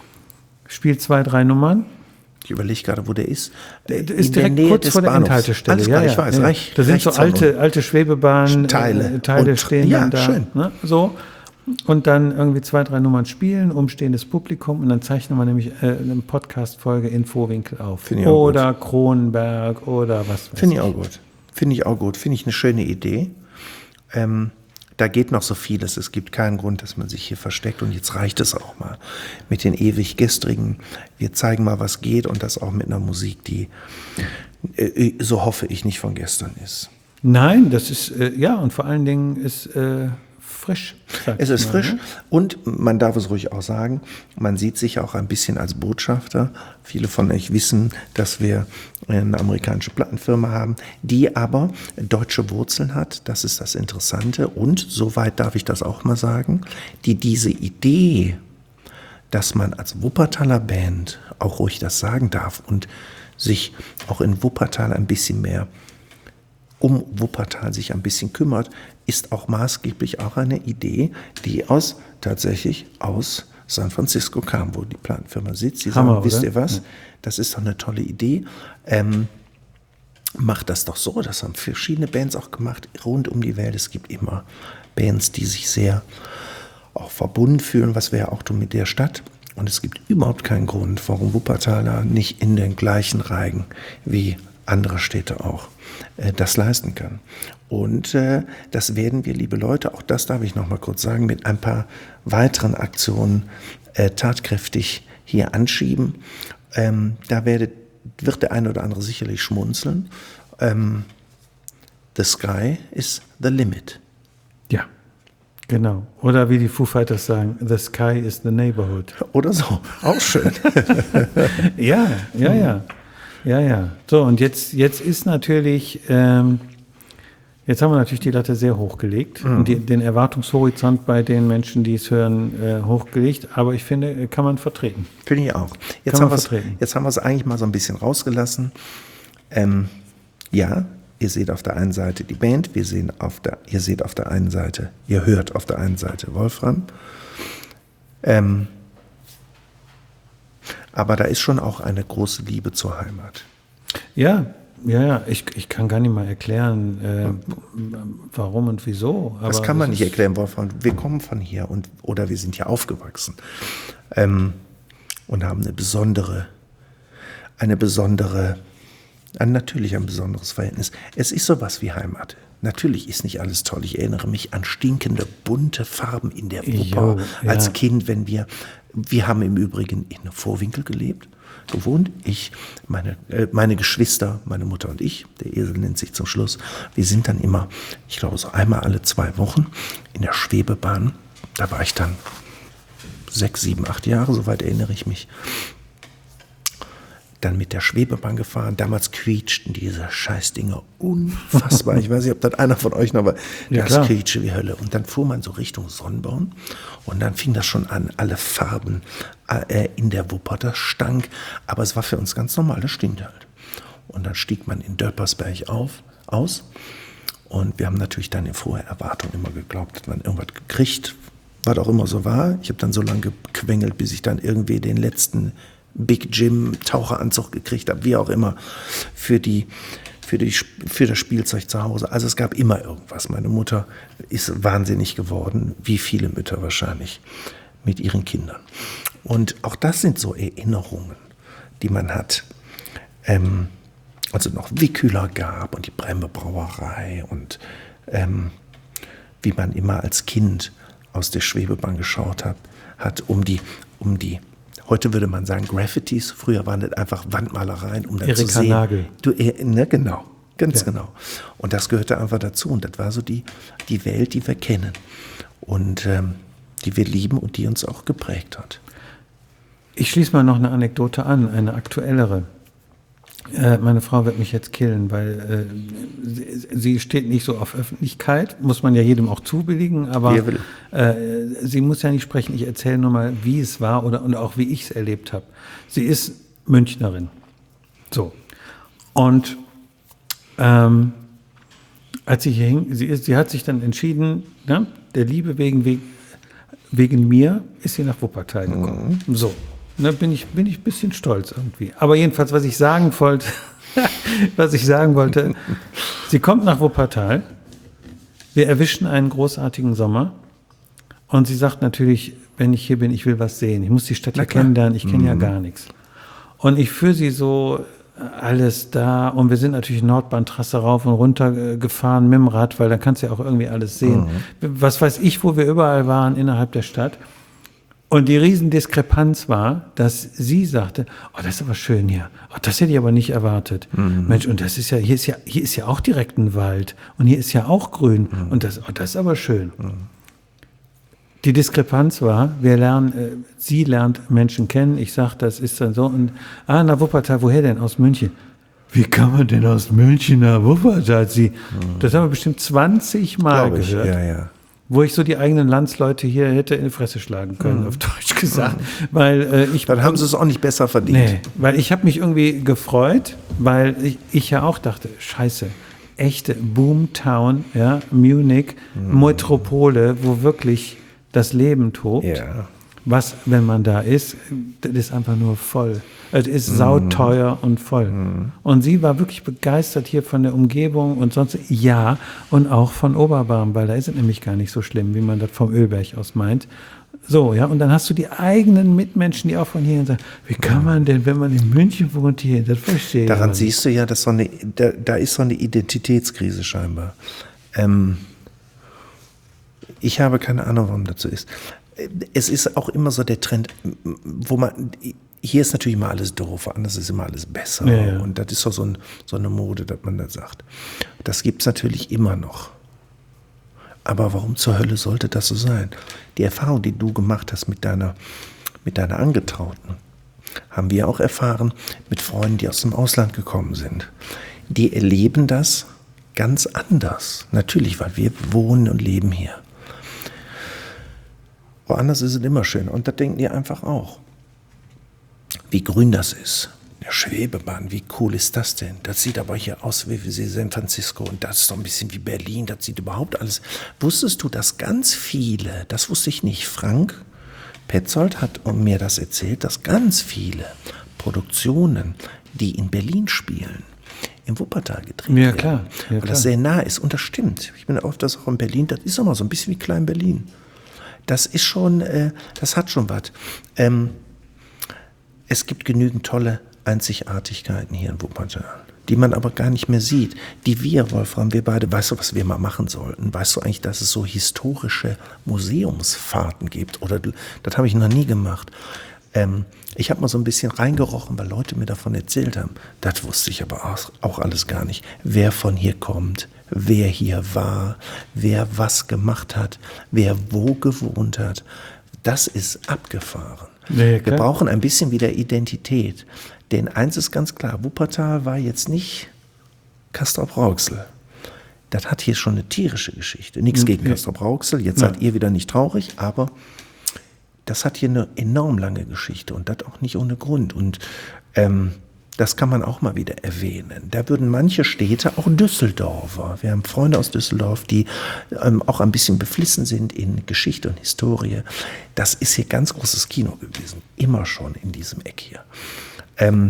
spielt zwei, drei Nummern. Ich überlege gerade, wo der ist. Der ist direkt kurz vor der Bahnhofs. Endhaltestelle. Alles ja, klar, ja, ich weiß. Ja. Recht, da sind so alte, alte Schwebebahn-Teile Teile, Teile und, stehen ja, dann da. Schön. Ne, so. Und dann irgendwie zwei, drei Nummern spielen, umstehendes Publikum und dann zeichnen wir nämlich äh, eine Podcast-Folge in Vorwinkel auf. Finde ich auch oder gut. Kronenberg oder was weiß Finde ich auch gut. Finde ich auch gut. Finde ich eine schöne Idee. Ähm, da geht noch so vieles. Es gibt keinen Grund, dass man sich hier versteckt. Und jetzt reicht es auch mal mit den ewig gestrigen. Wir zeigen mal, was geht und das auch mit einer Musik, die, äh, so hoffe ich, nicht von gestern ist. Nein, das ist, äh, ja, und vor allen Dingen ist äh, frisch. Es ist mal, frisch ne? und man darf es ruhig auch sagen, man sieht sich auch ein bisschen als Botschafter. Viele von euch wissen, dass wir eine amerikanische Plattenfirma haben, die aber deutsche Wurzeln hat. Das ist das Interessante. Und, soweit darf ich das auch mal sagen, die diese Idee, dass man als Wuppertaler Band auch ruhig das sagen darf und sich auch in Wuppertal ein bisschen mehr um Wuppertal sich ein bisschen kümmert, ist auch maßgeblich auch eine Idee, die aus tatsächlich aus San Francisco kam, wo die Plattenfirma sitzt. Die Hammer, sagen, wisst oder? ihr was, Ja. das ist doch eine tolle Idee. Ähm, macht das doch so. Das haben verschiedene Bands auch gemacht, rund um die Welt. Es gibt immer Bands, die sich sehr auch verbunden fühlen, was wir ja auch tun mit der Stadt. Und es gibt überhaupt keinen Grund, warum Wuppertaler nicht in den gleichen Reigen wie andere Städte auch äh, das leisten kann. Und äh, das werden wir, liebe Leute, auch das darf ich noch mal kurz sagen, mit ein paar weiteren Aktionen äh, tatkräftig hier anschieben. Ähm, da werdet, wird der eine oder andere sicherlich schmunzeln. Ähm, the sky is the limit. Ja, genau. Oder wie die Foo Fighters sagen, the sky is the neighborhood. Oder so, auch schön. Ja, ja, ja. Ja, ja. So, und jetzt, jetzt ist natürlich, ähm, jetzt haben wir natürlich die Latte sehr hochgelegt Mhm. und die, den Erwartungshorizont bei den Menschen, die es hören, äh, hochgelegt. Aber ich finde, kann man vertreten. Finde ich auch. Jetzt Kann haben, man wir's, vertreten. jetzt haben wir es eigentlich mal so ein bisschen rausgelassen. Ähm, ja, ihr seht auf der einen Seite die Band, wir sehen auf der, ihr seht auf der einen Seite, ihr hört auf der einen Seite Wolfram. Ähm, aber da ist schon auch eine große Liebe zur Heimat. Ja, ja, ja. Ich, ich kann gar nicht mal erklären, äh, warum und wieso. Das aber kann man es nicht ist- erklären, Wolfram. Wir kommen von hier und, oder wir sind hier aufgewachsen ähm, und haben eine besondere, eine besondere, ein, natürlich ein besonderes Verhältnis. Es ist sowas wie Heimat. Natürlich ist nicht alles toll. Ich erinnere mich an stinkende, bunte Farben in der Wupper Jo, ja. als Kind, wenn wir, wir haben im Übrigen in Vorwinkel gelebt, gewohnt. Ich, meine, äh, meine Geschwister, meine Mutter und ich, der Esel nennt sich zum Schluss, wir sind dann immer, ich glaube so einmal alle zwei Wochen in der Schwebebahn. Da war ich dann sechs, sieben, acht Jahre, soweit erinnere ich mich. Dann mit der Schwebebahn gefahren. Damals quietschten diese Scheißdinger unfassbar. Ich weiß nicht, ob das einer von euch noch war. Ja, Das klar. quietschte wie Hölle. Und dann fuhr man so Richtung Sonnenborn. Und dann fing das schon an, alle Farben äh, in der Wupper. Das stank. Aber es war für uns ganz normal. Das stimmte halt. Und dann stieg man in Dölpersberg auf, aus. Und wir haben natürlich dann in froher Erwartung immer geglaubt, dass man irgendwas gekriegt, was auch immer so war. Ich habe dann so lange gequengelt, bis ich dann irgendwie den letzten Big Jim Taucheranzug gekriegt habe, wie auch immer, für, die, für, die, für das Spielzeug zu Hause. Also es gab immer irgendwas. Meine Mutter ist wahnsinnig geworden, wie viele Mütter wahrscheinlich, mit ihren Kindern. Und auch das sind so Erinnerungen, die man hat. Ähm, also noch Wickhüler gab und die Bremme Brauerei und ähm, wie man immer als Kind aus der Schwebebahn geschaut hat, hat um die, um die, heute würde man sagen Graffitis, früher waren das einfach Wandmalereien, um dann Erika zu sehen. Nagel. Du, äh, ne, genau, ganz Ja. genau. Und das gehörte einfach dazu und das war so die, die Welt, die wir kennen und ähm, die wir lieben und die uns auch geprägt hat. Ich schließe mal noch eine Anekdote an, eine aktuellere. Äh, meine Frau wird mich jetzt killen, weil äh, sie, sie steht nicht so auf Öffentlichkeit, muss man ja jedem auch zubilligen, aber Wer will. äh, sie muss ja nicht sprechen. Ich erzähle nur mal, wie es war oder und auch wie ich es erlebt habe. Sie ist Münchnerin. So. Und ähm, als sie hier hing, sie, ist, sie hat sich dann entschieden, ne, der Liebe wegen, wegen, wegen mir ist sie nach Wuppertal gekommen. So. Da bin ich, bin ich ein bisschen stolz irgendwie. Aber jedenfalls, was ich sagen wollte, was ich sagen wollte, sie kommt nach Wuppertal, wir erwischen einen großartigen Sommer und sie sagt natürlich, wenn ich hier bin, ich will was sehen. Ich muss die Stadt ja klar. kennenlernen, ich kenne ja gar nichts. Und ich führe sie so alles da und wir sind natürlich Nordbahntrasse rauf und runter äh, gefahren mit dem Rad, weil dann kannst du ja auch irgendwie alles sehen. Was weiß ich, wo wir überall waren innerhalb der Stadt. Und die Riesendiskrepanz war, dass sie sagte, oh, das ist aber schön hier. Oh, das hätte ich aber nicht erwartet. Mhm. Mensch, und das ist ja, hier ist ja, hier ist ja auch direkt ein Wald. Und hier ist ja auch grün. Mhm. Und das, oh, das ist aber schön. Die Diskrepanz war, wir lernen, äh, sie lernt Menschen kennen. Ich sage, das ist dann so. Und, ah, na Wuppertal, woher denn? Aus München. Wie kann man denn aus München nach Wuppertal? Sie, das haben wir bestimmt zwanzig Mal Glaube ich, gehört. ja, ja. Wo ich so die eigenen Landsleute hier hätte in die Fresse schlagen können, auf Deutsch gesagt. Weil äh, ich Dann haben sie es auch nicht besser verdient. Nee, weil ich habe mich irgendwie gefreut, weil ich, ich ja auch dachte, scheiße, echte Boomtown, ja, Munich, mhm. Metropole, wo wirklich das Leben tobt. Ja. Was, wenn man da ist, das ist einfach nur voll. Es ist mm. sauteuer und voll. Mm. Und sie war wirklich begeistert hier von der Umgebung und sonst, ja, und auch von Oberbarm, weil da ist es nämlich gar nicht so schlimm, wie man das vom Ölberg aus meint. So, ja, und dann hast du die eigenen Mitmenschen, die auch von hier sagen, wie kann man denn, wenn man in München wohnt, hier, das verstehe ich. Daran siehst du ja, dass so eine, da, da ist so eine Identitätskrise scheinbar. Ähm, ich habe keine Ahnung, warum das so ist. Es ist auch immer so der Trend, wo man, hier ist natürlich immer alles doof, anders ist immer alles besser. Ja, ja. Und das ist so, so, ein, so eine Mode, dass man da sagt. Das gibt es natürlich immer noch. Aber warum zur Hölle sollte das so sein? Die Erfahrung, die du gemacht hast mit deiner, mit deiner Angetrauten, haben wir auch erfahren mit Freunden, die aus dem Ausland gekommen sind. Die erleben das ganz anders. Natürlich, weil wir wohnen und leben hier. Woanders ist es immer schön. Und da denken die einfach auch, wie grün das ist. Der Schwebebahn, wie cool ist das denn? Das sieht aber hier aus wie San Francisco und das ist doch ein bisschen wie Berlin. Das sieht überhaupt alles. Wusstest du, dass ganz viele, das wusste ich nicht, Frank Petzold hat mir das erzählt, dass ganz viele Produktionen, die in Berlin spielen, in Wuppertal gedreht ja, werden. Klar. Ja, weil klar. das sehr nah ist. Und das stimmt. Ich bin oft das auch in Berlin. Das ist immer so ein bisschen wie Klein-Berlin. Das ist schon, äh, das hat schon was. Ähm, es gibt genügend tolle Einzigartigkeiten hier in Wuppertal, die man aber gar nicht mehr sieht. Die wir, Wolfram, wir beide, weißt du, was wir mal machen sollten? Weißt du eigentlich, dass es so historische Museumsfahrten gibt? Oder das habe ich noch nie gemacht. Ähm, ich habe mal so ein bisschen reingerochen, weil Leute mir davon erzählt haben. Das wusste ich aber auch, auch alles gar nicht. Wer von hier kommt, wer hier war, wer was gemacht hat, wer wo gewohnt hat. Das ist abgefahren. Nee, wir brauchen ein bisschen wieder Identität. Denn eins ist ganz klar, Wuppertal war jetzt nicht Castrop-Rauxel. Das hat hier schon eine tierische Geschichte. Nichts gegen Castrop-Rauxel, jetzt ja. seid ihr wieder nicht traurig, aber das hat hier eine enorm lange Geschichte und das auch nicht ohne Grund. Und ähm, das kann man auch mal wieder erwähnen. Da würden manche Städte, auch Düsseldorfer, wir haben Freunde aus Düsseldorf, die ähm, auch ein bisschen beflissen sind in Geschichte und Historie. Das ist hier ganz großes Kino gewesen, immer schon in diesem Eck hier. Ähm,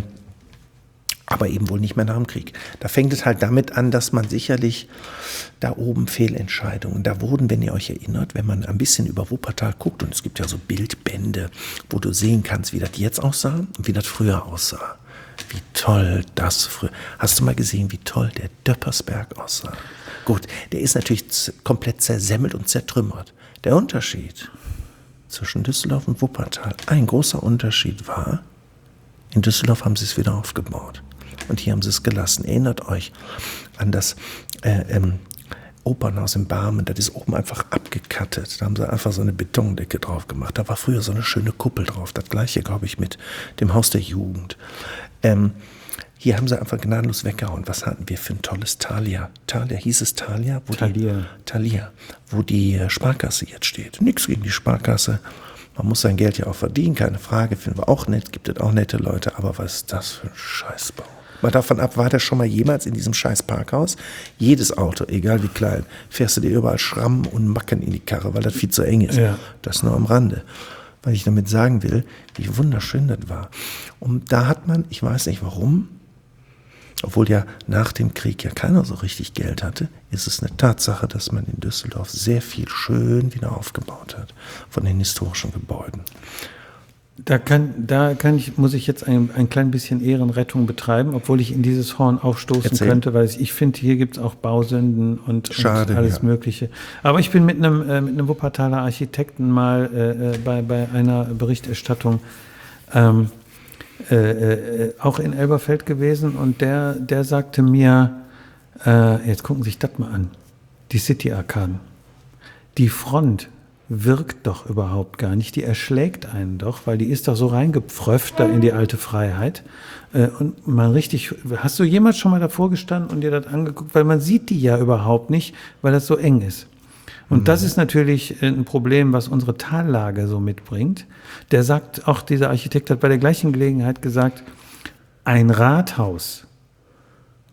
aber eben wohl nicht mehr nach dem Krieg. Da fängt es halt damit an, dass man sicherlich da oben Fehlentscheidungen, da wurden, wenn ihr euch erinnert, wenn man ein bisschen über Wuppertal guckt, und es gibt ja so Bildbände, wo du sehen kannst, wie das jetzt aussah und wie das früher aussah. Wie toll das früher. Hast du mal gesehen, wie toll der Döppersberg aussah? Gut, der ist natürlich z- komplett zersemmelt und zertrümmert. Der Unterschied zwischen Düsseldorf und Wuppertal, ein großer Unterschied war, in Düsseldorf haben sie es wieder aufgebaut. Und hier haben sie es gelassen. Erinnert euch an das äh, ähm, Opernhaus in Barmen. Das ist oben einfach abgekattet. Da haben sie einfach so eine Betondecke drauf gemacht. Da war früher so eine schöne Kuppel drauf. Das gleiche, glaube ich, mit dem Haus der Jugend. Ähm, hier haben sie einfach gnadenlos weggehauen. Was hatten wir für ein tolles Thalia? Thalia, hieß es Thalia? Wo Thalia. Die, Thalia, wo die Sparkasse jetzt steht. Nichts gegen die Sparkasse. Man muss sein Geld ja auch verdienen, keine Frage, finden wir auch nett, gibt es auch nette Leute, aber was ist das für ein Scheißbau? Mal davon ab, war der schon mal jemals in diesem scheiß Parkhaus? Jedes Auto, egal wie klein, fährst du dir überall Schrammen und Macken in die Karre, weil das viel zu eng ist. Ja. Das nur am Rande. Weil ich damit sagen will, wie wunderschön das war. Und da hat man, ich weiß nicht warum, obwohl ja nach dem Krieg ja keiner so richtig Geld hatte, ist es eine Tatsache, dass man in Düsseldorf sehr viel schön wieder aufgebaut hat von den historischen Gebäuden. Da kann, da kann ich, muss ich jetzt ein, ein klein bisschen Ehrenrettung betreiben, obwohl ich in dieses Horn aufstoßen Erzähl. könnte, weil ich finde, hier gibt es auch Bausünden und, Schade, und alles ja. Mögliche. Aber ich bin mit einem, äh, mit einem Wuppertaler Architekten mal äh, bei, bei einer Berichterstattung ähm, Äh, äh, auch in Elberfeld gewesen und der, der sagte mir, äh, jetzt gucken Sie sich das mal an, die City-Arkaden. Die Front wirkt doch überhaupt gar nicht, die erschlägt einen doch, weil die ist doch so reingepfröpft da in die alte Freiheit. Äh, und man richtig, hast du jemals schon mal davor gestanden und dir das angeguckt? Weil man sieht die ja überhaupt nicht, weil das so eng ist. Und das ist natürlich ein Problem, was unsere Tallage so mitbringt. Der sagt, auch dieser Architekt hat bei der gleichen Gelegenheit gesagt, ein Rathaus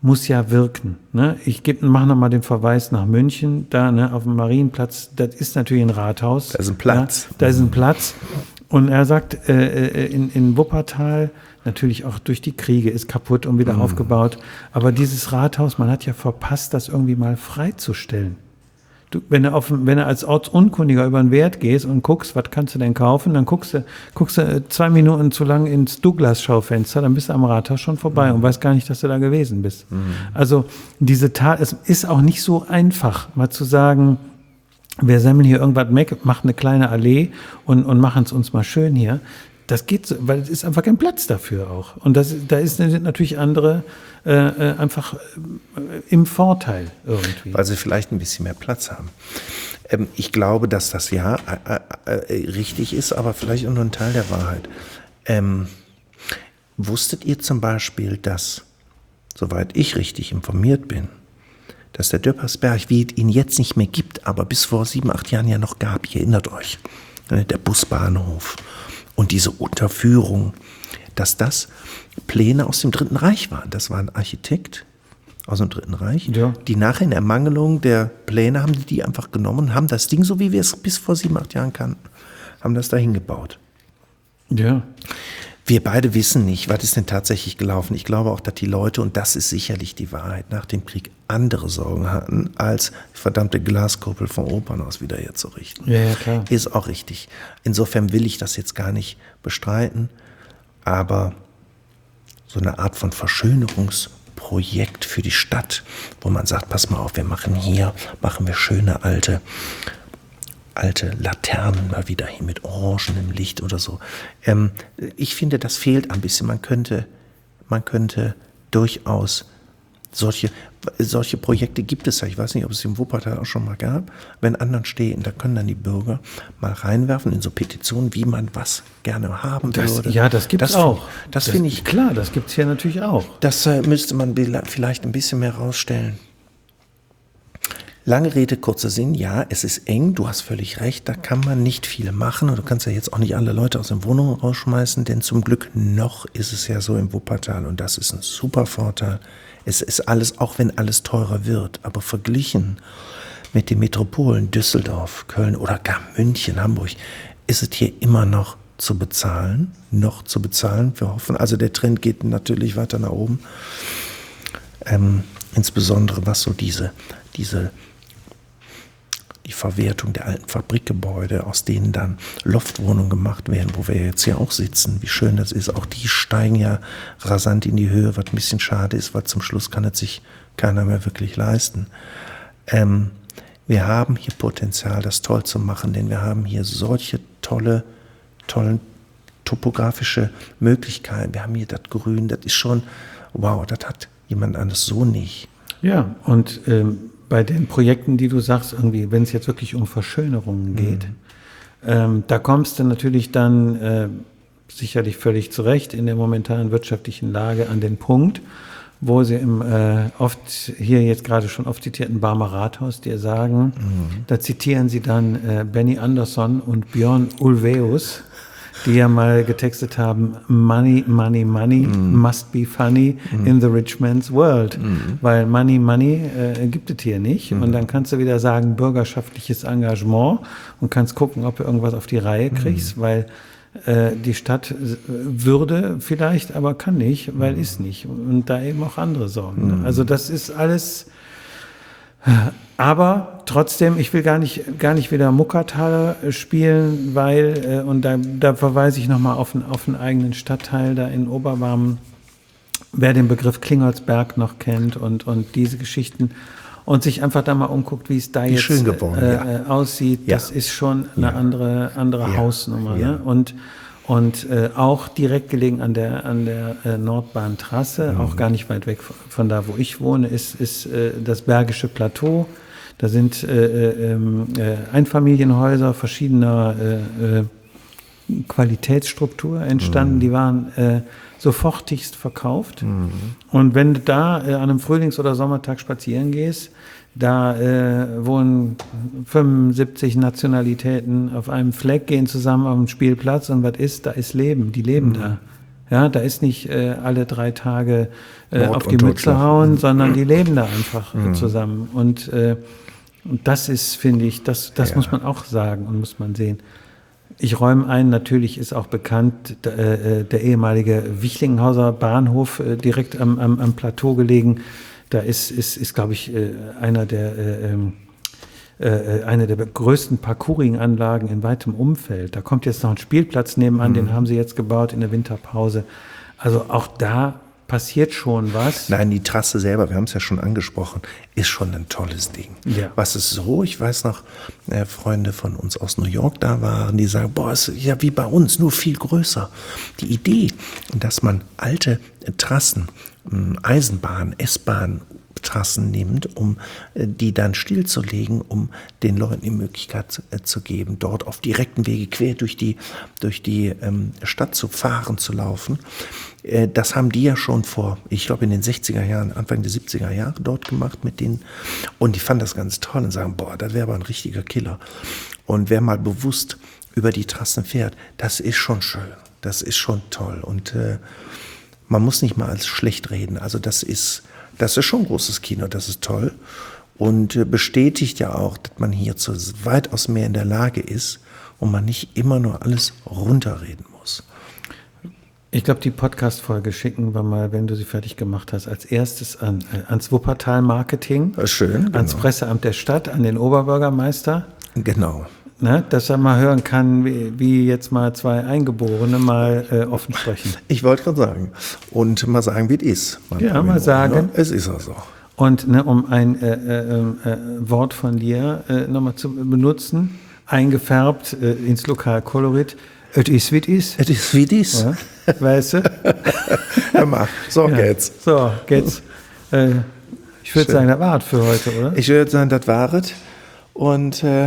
muss ja wirken. Ne? Ich mache nochmal den Verweis nach München, da ne, auf dem Marienplatz, das ist natürlich ein Rathaus. Da ist ein Platz. Ja, da ist ein Platz. Und er sagt, äh, in, in Wuppertal, natürlich auch durch die Kriege, ist kaputt und wieder mhm. aufgebaut. Aber dieses Rathaus, man hat ja verpasst, das irgendwie mal freizustellen. Du, wenn, du auf, wenn du als Ortsunkundiger über den Wert gehst und guckst, was kannst du denn kaufen, dann guckst du, guckst du zwei Minuten zu lang ins Douglas-Schaufenster, dann bist du am Rathaus schon vorbei mhm. und weißt gar nicht, dass du da gewesen bist. Mhm. Also diese Tat, es ist auch nicht so einfach, mal zu sagen, wir sammeln hier irgendwas weg, machen eine kleine Allee und, und machen es uns mal schön hier. Das geht so, weil es ist einfach kein Platz dafür auch. Und das, da ist, sind natürlich andere äh, einfach äh, im Vorteil irgendwie. Weil sie vielleicht ein bisschen mehr Platz haben. Ähm, ich glaube, dass das ja äh, äh, richtig ist, aber vielleicht auch nur ein Teil der Wahrheit. Ähm, wusstet ihr zum Beispiel, dass, soweit ich richtig informiert bin, dass der Döppersberg, wie es ihn jetzt nicht mehr gibt, aber bis vor sieben, acht Jahren ja noch gab, ihr erinnert euch, der Busbahnhof und diese Unterführung, dass das Pläne aus dem Dritten Reich waren. Das war ein Architekt aus dem Dritten Reich, ja. die nachher in Ermangelung der Pläne haben die die einfach genommen und haben das Ding, so wie wir es bis vor sieben, acht Jahren kannten, haben das dahin gebaut. Ja. Wir beide wissen nicht, was ist denn tatsächlich gelaufen. Ich glaube auch, dass die Leute, und das ist sicherlich die Wahrheit, nach dem Krieg andere Sorgen hatten, als die verdammte Glaskuppel vom Opernhaus wieder herzurichten. Ja, ja, klar. Ist auch richtig. Insofern will ich das jetzt gar nicht bestreiten, aber so eine Art von Verschönerungsprojekt für die Stadt, wo man sagt, pass mal auf, wir machen hier, machen wir schöne alte alte Laternen mal wieder hin mit orangenem Licht oder so. Ähm, ich finde, das fehlt ein bisschen. Man könnte, man könnte durchaus solche, solche Projekte gibt es ja. Ich weiß nicht, ob es im Wuppertal auch schon mal gab. Wenn anderen stehen, da können dann die Bürger mal reinwerfen in so Petitionen, wie man was gerne haben das, würde. Ja, das gibt es auch. Das, das finde ich. Klar, das gibt es hier natürlich auch. Das äh, müsste man vielleicht ein bisschen mehr rausstellen. Lange Rede, kurzer Sinn, ja, es ist eng, du hast völlig recht, da kann man nicht viel machen und du kannst ja jetzt auch nicht alle Leute aus den Wohnungen rausschmeißen, denn zum Glück noch ist es ja so im Wuppertal und das ist ein super Vorteil. Es ist alles, auch wenn alles teurer wird, aber verglichen mit den Metropolen Düsseldorf, Köln oder gar München, Hamburg, ist es hier immer noch zu bezahlen, noch zu bezahlen, wir hoffen, also der Trend geht natürlich weiter nach oben, ähm, insbesondere was so diese, diese die Verwertung der alten Fabrikgebäude, aus denen dann Loftwohnungen gemacht werden, wo wir jetzt ja auch sitzen. Wie schön das ist. Auch die steigen ja rasant in die Höhe, was ein bisschen schade ist, weil zum Schluss kann es sich keiner mehr wirklich leisten. Ähm, wir haben hier Potenzial, das toll zu machen, denn wir haben hier solche tolle, tollen topografische Möglichkeiten. Wir haben hier das Grün, das ist schon, wow, das hat jemand anderes so nicht. Ja, und ähm bei den Projekten, die du sagst, irgendwie, wenn es jetzt wirklich um Verschönerungen geht, mhm. ähm, da kommst du natürlich dann äh, sicherlich völlig zurecht in der momentanen wirtschaftlichen Lage an den Punkt, wo sie im äh, oft hier jetzt gerade schon oft zitierten Barmer Rathaus dir sagen, mhm. da zitieren sie dann äh, Benny Andersson und Björn Ulvaeus, die ja mal getextet haben, Money, Money, Money mm. must be funny mm. in the rich man's world. Mm. Weil Money, Money äh, gibt es hier nicht. Mm. Und dann kannst du wieder sagen, bürgerschaftliches Engagement und kannst gucken, ob du irgendwas auf die Reihe kriegst, mm. weil äh, die Stadt würde vielleicht, aber kann nicht, weil mm. ist nicht. Und da eben auch andere Sorgen. Mm. Also das ist alles... Aber trotzdem, ich will gar nicht, gar nicht wieder Muckertaler spielen, weil, äh, und da, da verweise ich nochmal auf, auf einen eigenen Stadtteil da in Oberbarmen, wer den Begriff Klingolsberg noch kennt und, und diese Geschichten und sich einfach da mal umguckt, wie es da wie jetzt schön geworden, äh, ja. aussieht, ja. das ist schon eine ja. andere, andere ja. Hausnummer. Ja. Ne? Und Und äh, auch direkt gelegen an der, an der äh, Nordbahntrasse, mhm. auch gar nicht weit weg von da, wo ich wohne, ist, ist äh, das Bergische Plateau. Da sind äh, äh, äh, Einfamilienhäuser verschiedener äh, äh, Qualitätsstruktur entstanden. Mhm. Die waren äh, sofortigst verkauft. Mhm. Und wenn du da äh, an einem Frühlings- oder Sommertag spazieren gehst, da äh, wohnen fünfundsiebzig Nationalitäten auf einem Fleck, gehen zusammen auf den Spielplatz und was ist? Da ist Leben, die leben mhm. da. Ja, da ist nicht äh, alle drei Tage äh, Mord auf die und Mütze Totschlag. hauen, sondern die leben da einfach Mhm. äh, zusammen. Und, äh, und das ist, finde ich, das, das Ja. muss man auch sagen und muss man sehen. Ich räume ein, natürlich ist auch bekannt, d- äh, der ehemalige Wichlinghauser Bahnhof, äh, direkt am, am, am Plateau gelegen. Da ist, ist, ist glaube ich, äh, einer der, äh, ähm, äh, eine der größten Parkouring-Anlagen in weitem Umfeld. Da kommt jetzt noch ein Spielplatz nebenan, den haben sie jetzt gebaut in der Winterpause. Also auch da passiert schon was. Nein, die Trasse selber, wir haben es ja schon angesprochen, ist schon ein tolles Ding. Ja. Was ist so, ich weiß noch, äh, Freunde von uns aus New York da waren, die sagen, boah, es ist ja wie bei uns, nur viel größer. Die Idee, dass man alte äh, Trassen, mh, Eisenbahn, S-Bahn, Trassen nimmt, um äh, die dann stillzulegen, um den Leuten die Möglichkeit äh, zu geben, dort auf direkten Wege quer durch die, durch die ähm, Stadt zu fahren, zu laufen. Äh, das haben die ja schon vor, ich glaube in den sechziger Jahren, Anfang der siebziger Jahre dort gemacht mit denen. Und die fanden das ganz toll und sagen, boah, das wäre aber ein richtiger Killer. Und wer mal bewusst über die Trassen fährt, das ist schon schön, das ist schon toll. Und äh, man muss nicht mal als schlecht reden. Also das ist, das ist schon ein großes Kino, das ist toll. Und äh, bestätigt ja auch, dass man hier zu weitaus mehr in der Lage ist und man nicht immer nur alles runterreden muss. Ich glaube, die Podcast-Folge schicken wir mal, wenn du sie fertig gemacht hast, als erstes an, äh, ans Wuppertal-Marketing, Das ist schön, genau. ans Presseamt der Stadt, an den Oberbürgermeister. Genau. Ne, dass er mal hören kann, wie, wie jetzt mal zwei Eingeborene mal äh, offen sprechen. Ich wollte gerade sagen. Und mal sagen, wie es ist. Ja, mal sagen. Ne? Es ist also. Und ne, um ein äh, äh, äh, Wort von dir äh, nochmal zu benutzen, eingefärbt äh, ins Lokalkolorit, es ist wie es ist. Es ist wie es ist. Ja, weißt du? Hör mal, so Ja. geht's. So, geht's. Äh, ich würde Schön. sagen, das war es für heute, oder? Ich würde sagen, das war es. Und äh,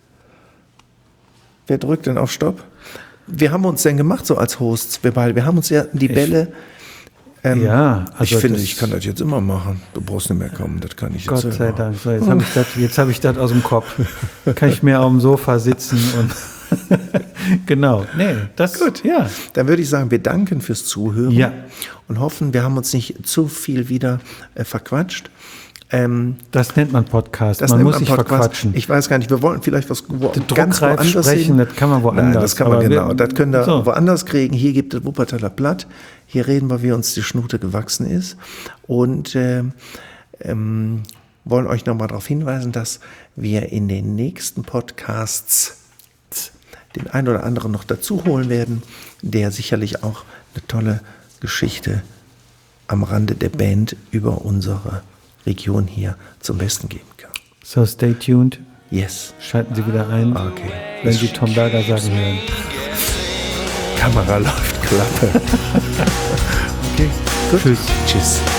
wer drückt denn auf Stopp? Wir haben uns denn gemacht so als Hosts, wir beide. Wir haben uns ja die Bälle. Ähm, Ja, also ich finde, das- ich kann das jetzt immer machen. Du brauchst nicht mehr kommen, das kann ich jetzt Gott selber. sei Dank. So, jetzt habe ich das jetzt hab ich das aus dem Kopf. Kann ich mehr auf dem Sofa sitzen und genau. Nee, das Gut. Ja. Dann würde ich sagen, wir danken fürs Zuhören Ja. und hoffen, wir haben uns nicht zu viel wieder äh, verquatscht. Ähm, Das nennt man Podcast. das Man nennt muss man sich Podcast. verquatschen. Ich weiß gar nicht, wir wollten vielleicht was wo, ganz druckreif woanders sprechen, hin. das kann man woanders, Nein, das kann man aber genau. wir- das können wir so. woanders kriegen. Hier gibt es Wuppertaler Blatt. Hier reden wir, wie uns die Schnute gewachsen ist. Und äh, ähm, wollen euch nochmal darauf hinweisen, dass wir in den nächsten Podcasts den einen oder anderen noch dazu holen werden, der sicherlich auch eine tolle Geschichte am Rande der Band über unsere Region hier zum Besten geben kann. So, stay tuned. Yes. Schalten Sie wieder ein, Okay. wenn Sie Tom Berger sagen hören. Kamera läuft, Klappe. Okay, gut. Tschüss. Tschüss.